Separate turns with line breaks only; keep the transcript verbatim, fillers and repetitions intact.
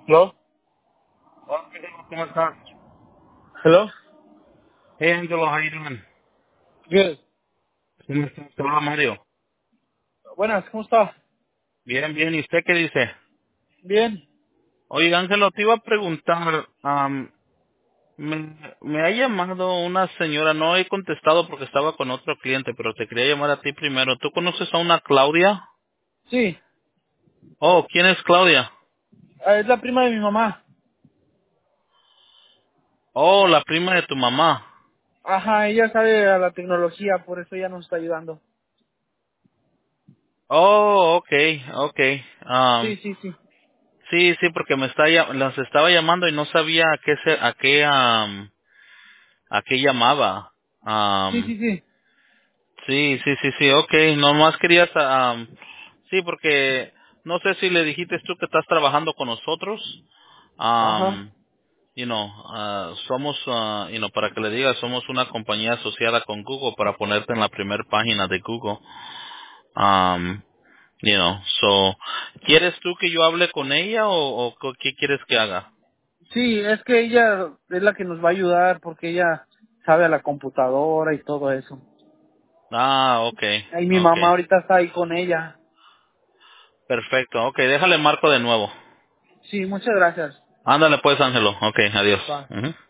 Hello?
Hola, Angelo, ¿cómo estás?
Hello?
Hey, Angelo, how you doing?
Good.
¿Cómo estás? Te habla Mario.
Buenas, ¿cómo está?
Bien, bien. ¿Y usted qué dice?
Bien.
Oye, Ángelo, te iba a preguntar, am, me, me ha llamado una señora, no he contestado porque estaba con otro cliente, pero te quería llamar a ti primero. ¿Tú conoces a una Claudia?
Sí,
Oh, ¿quién es Claudia?
ah, es la prima de mi mamá.
Oh, la prima de tu mamá.
Ajá, ella sabe a la tecnología, por eso ella nos está ayudando.
Oh, okay, okay.
Sí,
Am,
sí, sí.
sí, sí, porque me está llam- las estaba llamando y no sabía a qué se, a qué, am, a qué llamaba.
Sí,
Am,
sí, sí.
Sí, sí, sí, sí, ok. Nomás querías, am, sí, porque no sé si le dijiste tú que estás trabajando con nosotros.
Ajá.
Um, you know, ah, somos, ah, you know, para que le digas, somos una compañía asociada con Google para ponerte en la primera página de Google. Um, you know, so, ¿quieres tú que yo hable con ella o, o co- qué quieres que haga?
Sí, es que ella es la que nos va a ayudar porque ella sabe a la computadora y todo eso.
Ah, okay,
Y mi mamá
okay.
ahorita está ahí con ella.
Perfecto, okay, déjale marco de nuevo.
Sí, muchas gracias.
Ándale pues, Ángelo. Okay, adiós.
Bye.
Ujú.